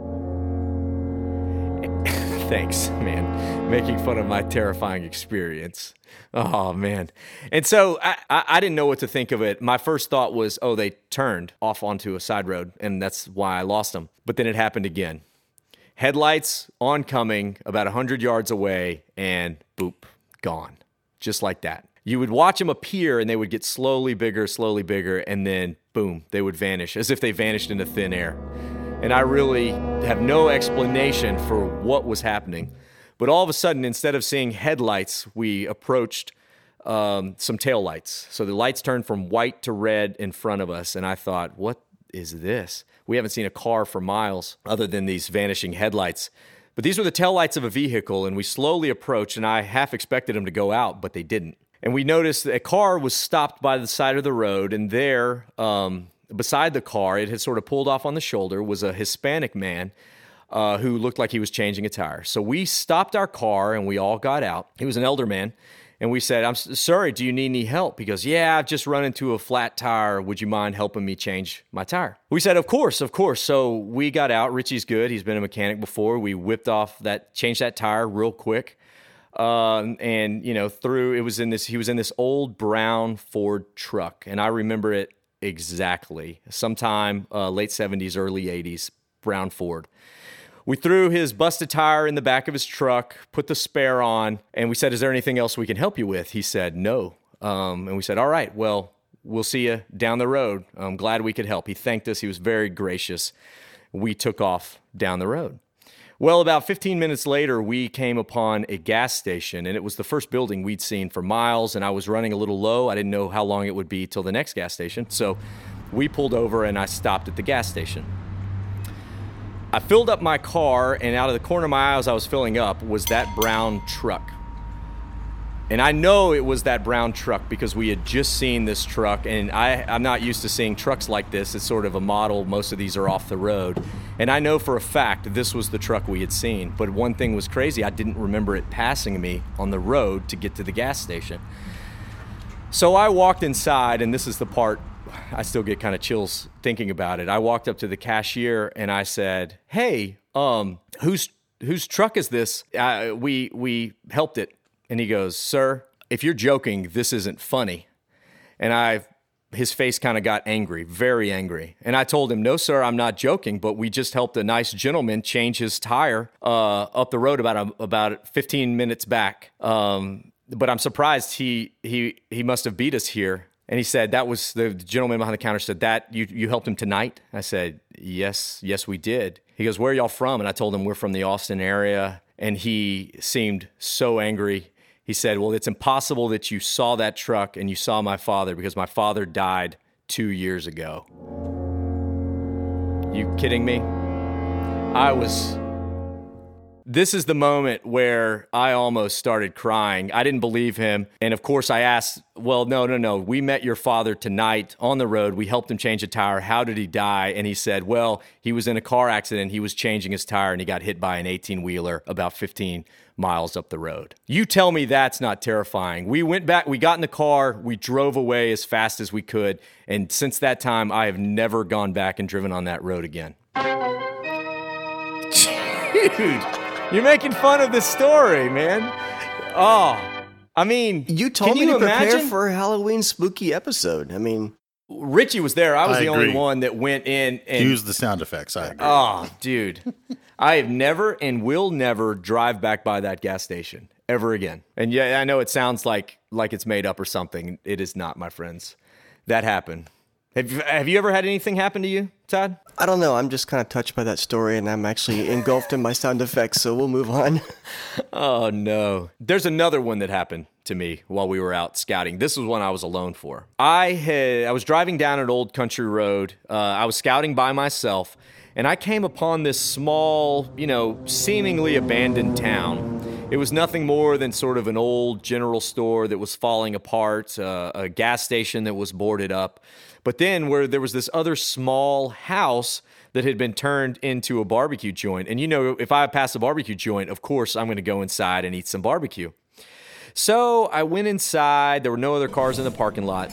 Thanks, man. Making fun of my terrifying experience. Oh, man. And so I, I, I didn't know what to think of it. My first thought was, oh, they turned off onto a side road, and that's why I lost them. But then it happened again. Headlights oncoming about one hundred yards away, and boop, gone. Just like that. You would watch them appear, and they would get slowly bigger, slowly bigger, and then, boom, they would vanish, as if they vanished into thin air. And I really have no explanation for what was happening. But all of a sudden, instead of seeing headlights, we approached um, some taillights. So the lights turned from white to red in front of us, and I thought, what is this? We haven't seen a car for miles other than these vanishing headlights. But these were the taillights of a vehicle, and we slowly approached, and I half expected them to go out, but they didn't. And we noticed that a car was stopped by the side of the road, and there, um, beside the car, it had sort of pulled off on the shoulder, was a Hispanic man uh, who looked like he was changing a tire. So we stopped our car, and we all got out. He was an elder man, and we said, I'm sorry, do you need any help? He goes, yeah, I've just run into a flat tire. Would you mind helping me change my tire? We said, of course, of course. So we got out. Richie's good. He's been a mechanic before. We whipped off that, changed that tire real quick. Um, and, you know, through, it was in this, he was in this old brown Ford truck. And I remember it exactly. Sometime uh, late seventies, early eighties, brown Ford. We threw his busted tire in the back of his truck, put the spare on, and we said, is there anything else we can help you with? He said, no. Um, and we said, all right, well, we'll see you down the road. I'm glad we could help. He thanked us. He was very gracious. We took off down the road. Well, about fifteen minutes later, we came upon a gas station, and it was the first building we'd seen for miles, and I was running a little low. I didn't know how long it would be till the next gas station, so we pulled over, and I stopped at the gas station. I filled up my car, and out of the corner of my eye as I was filling up was that brown truck. And I know it was that brown truck because we had just seen this truck, and I, I'm not used to seeing trucks like this. It's sort of a model. Most of these are off the road. And I know for a fact this was the truck we had seen. But one thing was crazy. I didn't remember it passing me on the road to get to the gas station. So I walked inside, and this is the part I still get kind of chills thinking about it. I walked up to the cashier, and I said, hey, um, whose whose truck is this? Uh, we we helped it. And he goes, sir, if you're joking, this isn't funny. And I, his face kind of got angry, very angry. And I told him, no, sir, I'm not joking, but we just helped a nice gentleman change his tire uh, up the road about a, about fifteen minutes back. Um, but I'm surprised he he he must have beat us here. And he said, that was, the gentleman behind the counter said, that, you you helped him tonight? I said, yes, yes, we did. He goes, where are y'all from? And I told him we're from the Austin area. And he seemed so angry. He said, well, it's impossible that you saw that truck and you saw my father because my father died two years ago. You kidding me? I was... This is the moment where I almost started crying. I didn't believe him. And of course I asked, well, no, no, no. We met your father tonight on the road. We helped him change a tire. How did he die? And he said, well, he was in a car accident. He was changing his tire and he got hit by an eighteen-wheeler about fifteen miles up the road. You tell me that's not terrifying. We went back, we got in the car, we drove away as fast as we could. And since that time, I have never gone back and driven on that road again. Dude. You're making fun of this story, man. Oh, I mean, you told can me you to prepare imagine? for a Halloween spooky episode. I mean, Richie was there. I was I the only agree. one that went in and Use the sound effects. I agree. oh, dude, I have never and will never drive back by that gas station ever again. And yeah, I know it sounds like like it's made up or something. It is not, my friends. That happened. Have you, have you ever had anything happen to you, Todd? I don't know. I'm just kind of touched by that story, and I'm actually engulfed in my sound effects, so we'll move on. Oh, no. There's another one that happened to me while we were out scouting. This was one I was alone for. I had I was driving down an old country road. Uh, I was scouting by myself, and I came upon this small, you know, seemingly abandoned town. It was nothing more than sort of an old general store that was falling apart, uh, a gas station that was boarded up. But then where there was this other small house that had been turned into a barbecue joint. And you know, if I pass a barbecue joint, of course, I'm going to go inside and eat some barbecue. So I went inside. There were no other cars in the parking lot.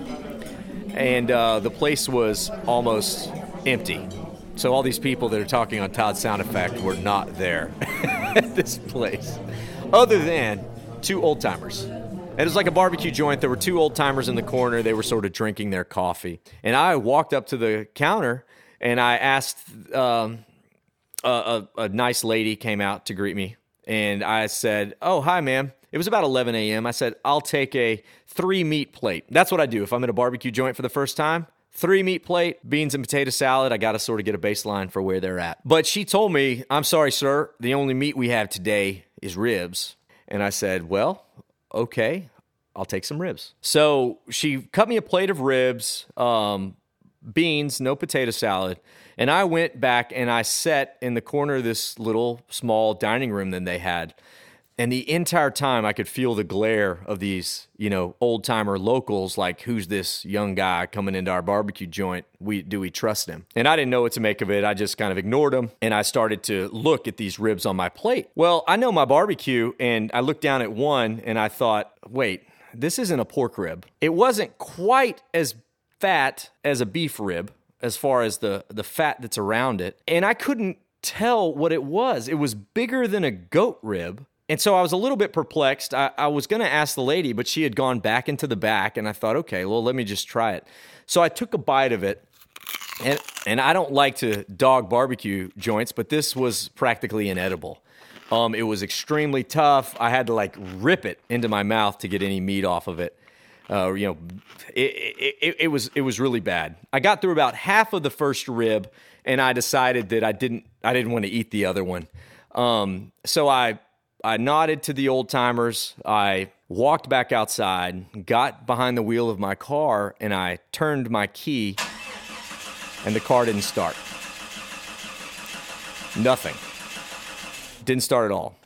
And uh, the place was almost empty. So all these people that are talking on Todd's sound effect were not there at this place, other than two old-timers. It was like a barbecue joint. There were two old-timers in the corner. They were sort of drinking their coffee. And I walked up to the counter, and I asked, um, a, a, a nice lady came out to greet me. And I said, oh, hi, ma'am. It was about eleven a.m. I said, I'll take a three-meat plate. That's what I do if I'm at a barbecue joint for the first time. Three-meat plate, beans and potato salad. I got to sort of get a baseline for where they're at. But she told me, I'm sorry, sir. The only meat we have today is ribs. And I said, well, okay, I'll take some ribs. So she cut me a plate of ribs, um, beans, no potato salad. And I went back and I sat in the corner of this little small dining room that they had. And the entire time I could feel the glare of these, you know, old-timer locals, like, who's this young guy coming into our barbecue joint? We do we trust him? And I didn't know what to make of it. I just kind of ignored him, and I started to look at these ribs on my plate. Well, I know my barbecue, and I looked down at one, and I thought, wait, this isn't a pork rib. It wasn't quite as fat as a beef rib as far as the, the fat that's around it, and I couldn't tell what it was. It was bigger than a goat rib. And so I was a little bit perplexed. I, I was going to ask the lady, but she had gone back into the back, and I thought, okay, well, let me just try it. So I took a bite of it, and and I don't like to dog barbecue joints, but this was practically inedible. Um, it was extremely tough. I had to, like, rip it into my mouth to get any meat off of it. Uh, you know, it, it, it, it was it was really bad. I got through about half of the first rib, and I decided that I didn't I didn't want to eat the other one. Um, so I... I nodded to the old-timers, I walked back outside, got behind the wheel of my car, and I turned my key, and the car didn't start. Nothing. Didn't start at all.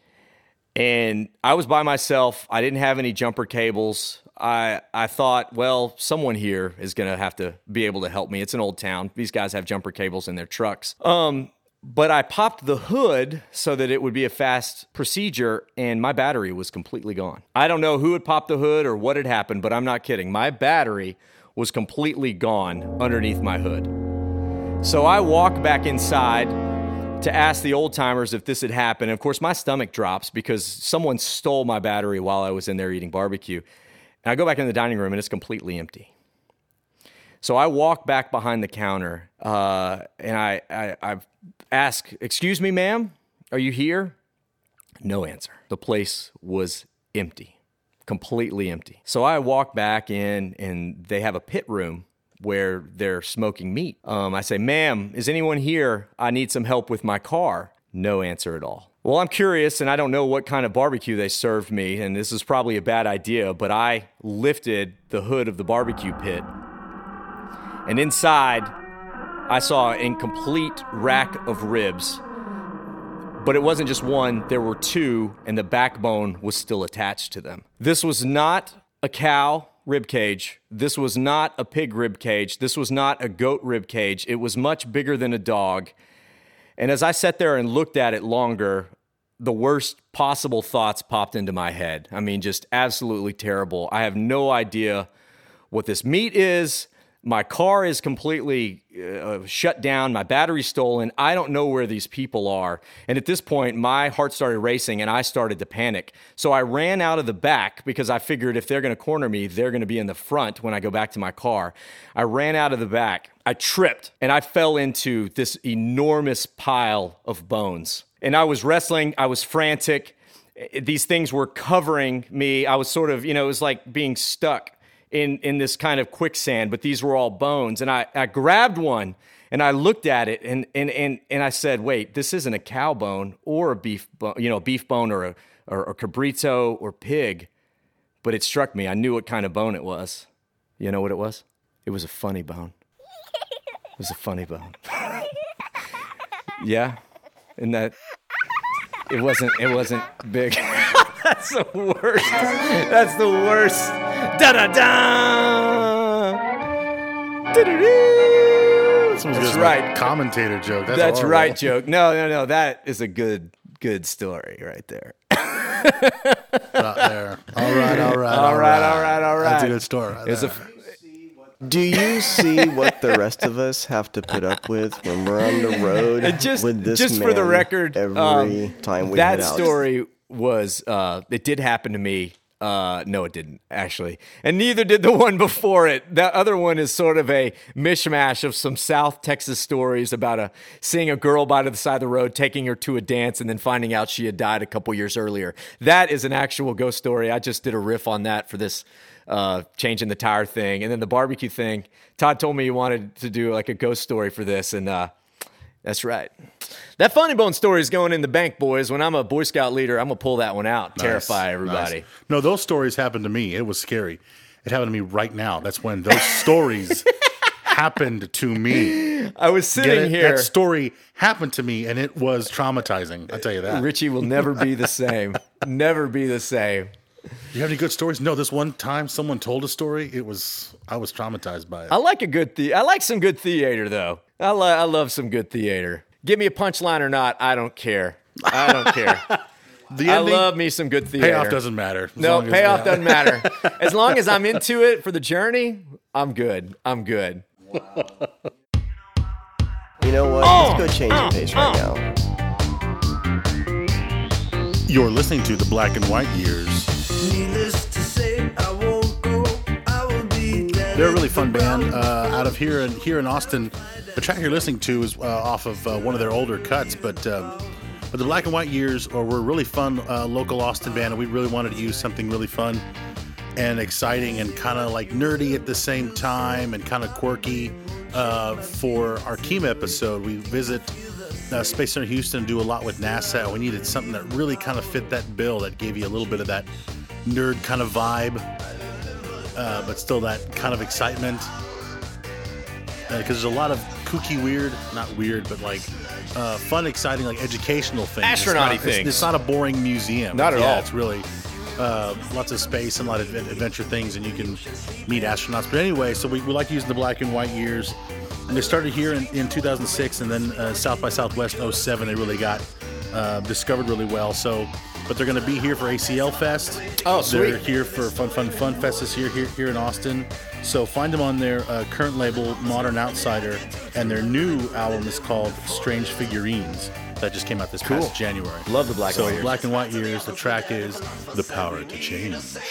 And I was by myself. I didn't have any jumper cables. I I thought, well, someone here is going to have to be able to help me. It's an old town. These guys have jumper cables in their trucks. Um, but I popped the hood so that it would be a fast procedure, and my battery was completely gone. I don't know who had popped the hood or what had happened, but I'm not kidding. My battery was completely gone underneath my hood. So I walk back inside to ask the old timers if this had happened. And of course, my stomach drops because someone stole my battery while I was in there eating barbecue. And I go back in the dining room and it's completely empty. So I walk back behind the counter uh, and I, I, I ask, excuse me, ma'am, are you here? No answer. The place was empty, completely empty. So I walk back in and they have a pit room where they're smoking meat. Um, I say, ma'am, is anyone here? I need some help with my car. No answer at all. Well, I'm curious, and I don't know what kind of barbecue they served me, and this is probably a bad idea, but I lifted the hood of the barbecue pit, and inside, I saw an incomplete rack of ribs. But it wasn't just one, there were two, and the backbone was still attached to them. This was not a cow rib cage. This was not a pig rib cage. This was not a goat rib cage. It was much bigger than a dog. And as I sat there and looked at it longer, the worst possible thoughts popped into my head. I mean, just absolutely terrible. I have no idea what this meat is. My car is completely uh, shut down. My battery's stolen. I don't know where these people are. And at this point, my heart started racing and I started to panic. So I ran out of the back because I figured if they're going to corner me, they're going to be in the front when I go back to my car. I ran out of the back. I tripped and I fell into this enormous pile of bones. And I was wrestling. I was frantic. These things were covering me. I was sort of, you know, it was like being stuck in in this kind of quicksand, but these were all bones. And I, I grabbed one and I looked at it and and and and I said, wait, this isn't a cow bone or a beef bone, you know, beef bone or a or, or cabrito or pig. But it struck me. I knew what kind of bone it was. You know what it was? It was a funny bone. It was a funny bone. Yeah. And that it wasn't it wasn't big. That's the worst. That's the worst. Da da da. That's right. Commentator joke. That's, That's horrible. right, joke. No, no, no. That is a good, good story right there. Not there. All right, all right, all right, all right, all right. That's a good story. Right it's there. a. Do you see what the rest of us have to put up with when we're on the road And just, with this just man for the record, every um, time we that head out? story was uh, it did happen to me. Uh, no, it didn't actually, and neither did the one before it. That other one is sort of a mishmash of some South Texas stories about a seeing a girl by the side of the road, taking her to a dance, and then finding out she had died a couple years earlier. That is an actual ghost story. I just did a riff on that for this uh, changing the tire thing, and then the barbecue thing. Todd told me he wanted to do like a ghost story for this, and uh, that's right. That funny bone story is going in the bank, boys. When I'm a Boy Scout leader, I'm going to pull that one out. Nice, Terrify everybody. nice. No, those stories happened to me. It was scary. It happened to me right now. That's when those stories happened to me. I was Get sitting it? here. That story happened to me, and it was traumatizing. I'll tell you that. Richie will never be the same. Never be the same. You have any good stories? No, this one time someone told a story, it was I was traumatized by it. I like a good the. I like some good theater, though. I, lo- I love some good theater. Give me a punchline or not, I don't care. I don't care. The I ending, love me some good theater. payoff doesn't matter. As No, long as- payoff yeah. doesn't matter. As long as I'm into it for the journey, I'm good. I'm good. You know what? Oh, Let's go change oh, the pace right oh. now. You're listening to the Black and White Years. Needless to say, I won't go. I will be there. They're a really fun band uh, out of here in here in Austin. The track you're listening to is uh, off of uh, one of their older cuts, but um, but the Black and White Years are were a really fun uh, local Austin band, and we really wanted to use something really fun and exciting and kind of like nerdy at the same time and kind of quirky uh, for our Kima episode. We visit uh, Space Center Houston, do a lot with NASA. We needed something that really kind of fit that bill, that gave you a little bit of that nerd kind of vibe, uh, but still that kind of excitement. Because uh, there's a lot of kooky, weird, not weird, but like uh, fun, exciting, like educational things. Astronaut-y it's not, things. It's, it's not a boring museum. Not at yeah, all. It's really uh, lots of space and a lot of adventure things, and you can meet astronauts. But anyway, so we, we like using the black and white years. And they started here in, in two thousand six, and then uh, South by Southwest oh seven, they really got uh, discovered really well. So, but they're going to be here for A C L Fest. Oh, sweet. They're here for Fun Fun Fun Fest this year here, here in Austin. So find them on their uh, current label, Modern Outsider, and their new album is called Strange Figurines. That just came out this Cool. past January. Love the black so and white years. Black and White Years. The track is The Power to Change.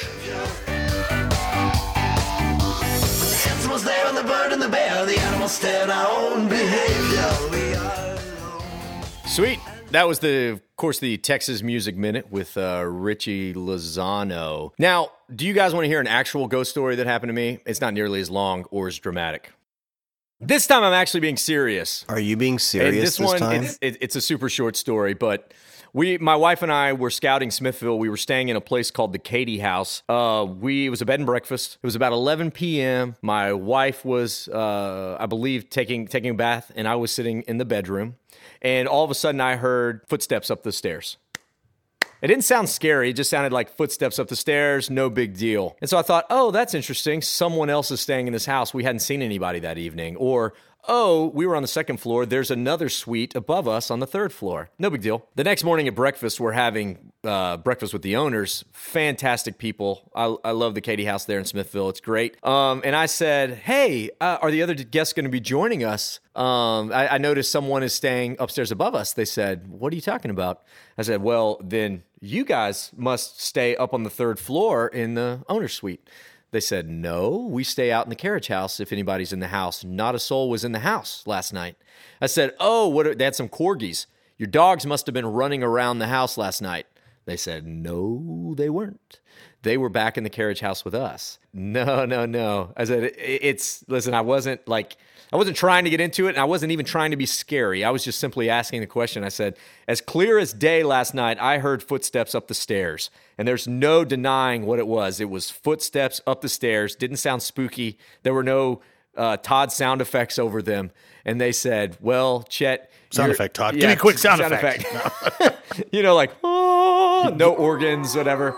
Animals there and the bird and the bear, the animals stare at our own behavior. We are Sweet. That was the, of course, the Texas Music Minute with uh, Richie Lozano. Now, do you guys want to hear an actual ghost story that happened to me? It's not nearly as long or as dramatic. This time I'm actually being serious. Are you being serious And this, this, one, time? It's, it, it's a super short story, but we, my wife and I were scouting Smithville. We were staying in a place called the Katie House. Uh, we it was a bed and breakfast. It was about eleven p.m. My wife was, uh, I believe, taking taking a bath, and I was sitting in the bedroom. And all of a sudden, I heard footsteps up the stairs. It didn't sound scary. It just sounded like footsteps up the stairs, no big deal. And so I thought, oh, that's interesting. Someone else is staying in this house. We hadn't seen anybody that evening. Or, oh, we were on the second floor. There's another suite above us on the third floor. No big deal. The next morning at breakfast, we're having uh, breakfast with the owners. Fantastic people. I, I love the Katie House there in Smithville. It's great. Um, and I said, hey, uh, are the other guests going to be joining us? Um, I, I noticed someone is staying upstairs above us. They said, what are you talking about? I said, well, then you guys must stay up on the third floor in the owner's suite. They said, no, we stay out in the carriage house if anybody's in the house. Not a soul was in the house last night. I said, oh, what? Are, they had some corgis. Your dogs must have been running around the house last night. They said, no, they weren't. They were back in the carriage house with us. No, no, no. I said, it, it's, listen, I wasn't like, I wasn't trying to get into it, and I wasn't even trying to be scary. I was just simply asking the question. I said, as clear as day last night, I heard footsteps up the stairs, and there's no denying what it was. It was footsteps up the stairs. Didn't sound spooky. There were no uh, Todd sound effects over them. And they said, well, Chet. Sound you're- effect, Todd. Yeah, Give me a quick sound, effect. effect. You know, like, oh, no organs, whatever.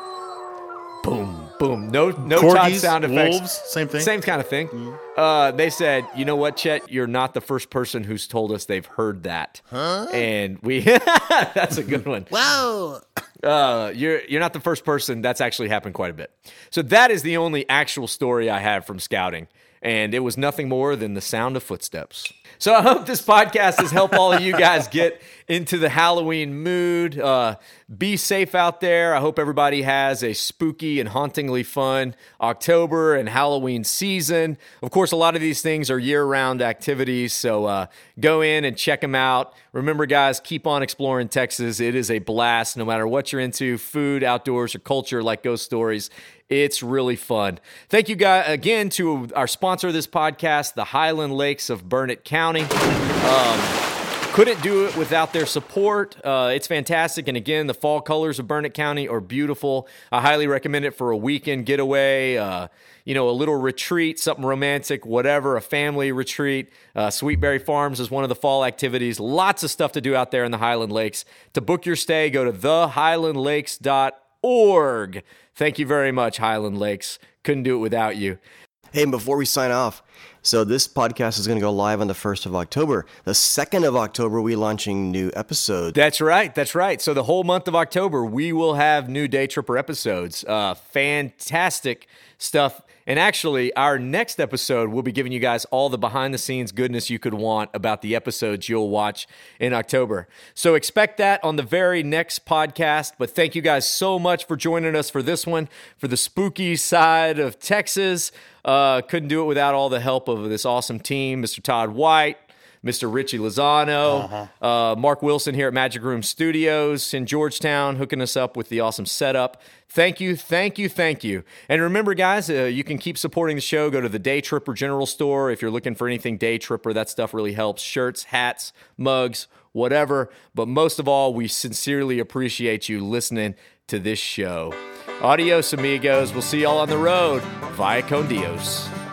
Boom, boom. No, no Todd Corgis, sound effects. wolves, same thing. Same kind of thing. Uh, they said, you know what, Chet? You're not the first person who's told us they've heard that. Huh? And we, that's a good one. Whoa! Uh, you're you're not the first person. That's actually happened quite a bit. So that is the only actual story I have from scouting. And it was nothing more than the sound of footsteps. So I hope this podcast has helped all of you guys get into the Halloween mood. Uh, be safe out there. I hope everybody has a spooky and hauntingly fun October and Halloween season. Of course, a lot of these things are year-round activities, so uh, go in and check them out. Remember, guys, keep on exploring Texas. It is a blast, no matter what you're into, food, outdoors, or culture like Ghost Stories. It's really fun. Thank you guys again to our sponsor of this podcast, the Highland Lakes of Burnett County. Um, couldn't do it without their support. Uh, it's fantastic. And again, the fall colors of Burnett County are beautiful. I highly recommend it for a weekend getaway, uh, you know, a little retreat, something romantic, whatever, a family retreat. Uh, Sweetberry Farms is one of the fall activities. Lots of stuff to do out there in the Highland Lakes. To book your stay, go to the highland lakes dot org. Thank you very much, Highland Lakes. Couldn't do it without you. Hey, and before we sign off, so this podcast is going to go live on the first of October. The second of October, we're launching new episodes. That's right. That's right. So the whole month of October, we will have new Day Tripper episodes. Uh, fantastic stuff. And actually, our next episode, we'll be giving you guys all the behind-the-scenes goodness you could want about the episodes you'll watch in October. So expect that on the very next podcast. But thank you guys so much for joining us for this one, for the spooky side of Texas. Uh, couldn't do it without all the help of this awesome team, Mister Todd White, Mister Richie Lozano, uh-huh. uh, Mark Wilson here at Magic Room Studios in Georgetown, hooking us up with the awesome setup. Thank you, thank you, thank you. And remember, guys, uh, you can keep supporting the show. Go to the Day Tripper General Store. If you're looking for anything Day Tripper, that stuff really helps. Shirts, hats, mugs, whatever. But most of all, we sincerely appreciate you listening to this show. Adios, amigos. We'll see y'all on the road. Via con Dios.